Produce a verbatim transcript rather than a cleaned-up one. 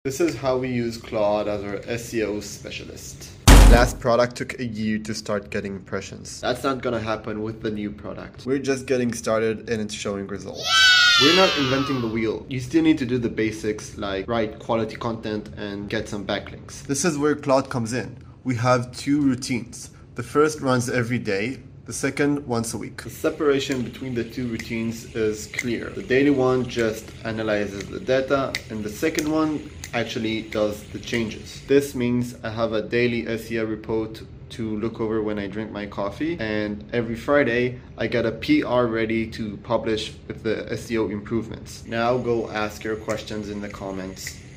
This is how we use Claude as our S E O specialist. Last product took a year to start getting impressions. That's not gonna happen with the new product. We're just getting started and it's showing results. We're not inventing the wheel. You still need to do the basics like write quality content and get some backlinks. This is where Claude comes in. We have two routines. The first runs every day. The second, once a week. The separation between the two routines is clear. The daily one just analyzes the data, and the second one actually does the changes. This means I have a daily S E O report to look over when I drink my coffee, and every Friday I get a P R ready to publish with the S E O improvements. Now go ask your questions in the comments.